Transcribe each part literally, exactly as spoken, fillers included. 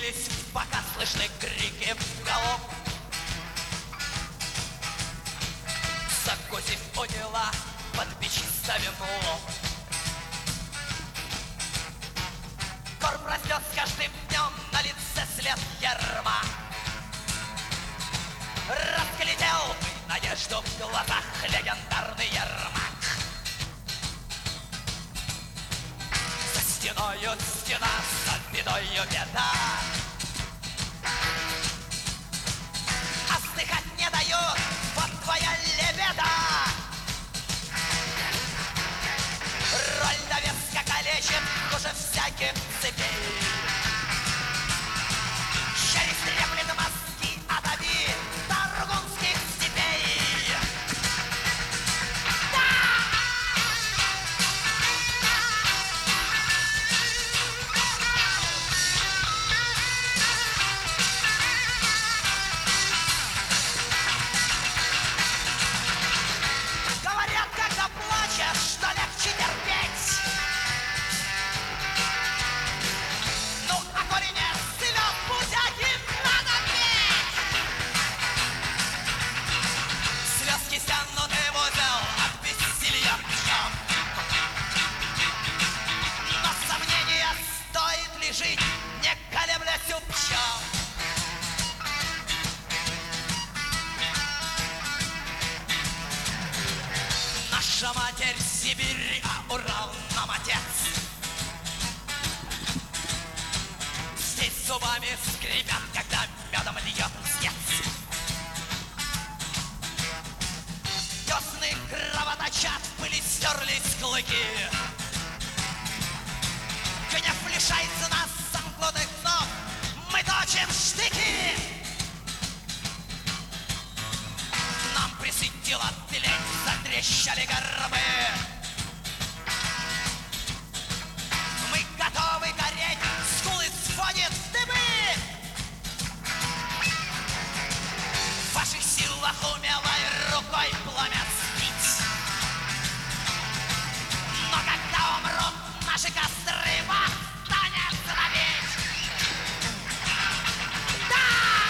Стелились, пока слышны крики голов. Закусив у дела, под бесчисленным лоб. Корм растет с каждым днем, на лице след ярма. Разглядел бы надежду в глазах легендарный Ермак. За стеною стена, за бедою беда. Остыхать не дает, вот твоя лебеда. Роль довеска калечит хуже всяких цепей. Через треплет мозги от обид таргунских степей. Да! Говорят, когда плачешь, что легче терпеть. Ну, а коли нет слез, пусть один надо петь. Слезки стянуты в узел, от бессилья пьем. Но сомнения стоит ли жить, не колеблясь упчем. Наша матерь Сибирь, а Урал нам отец. Здесь зубами скрипят, когда медом льет снец. Десны кровоточат, в пыли стерлись клыки. Гнев лишается нас замкнутых ног, мы точим штыки. Нам присытила тлень, затрещали горбы. Мы готовы гореть, скулы сводят в дыбы. В ваших силах умелой рукой пламя спить. Но когда умрут наши костры, вас станет злобить. Да!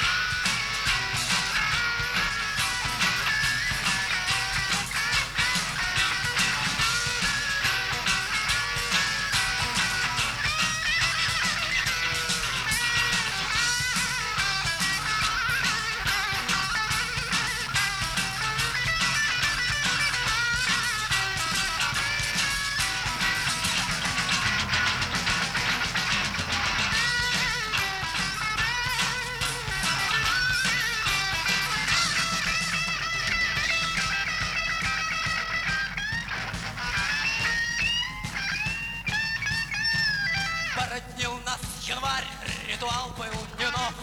Породнил нас январь, ритуал был не нов.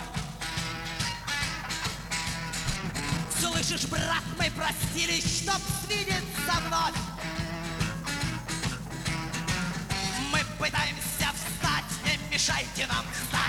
Слышишь, брат, мы простились, чтоб свидеться вновь. Мы пытаемся встать, не мешайте нам встать.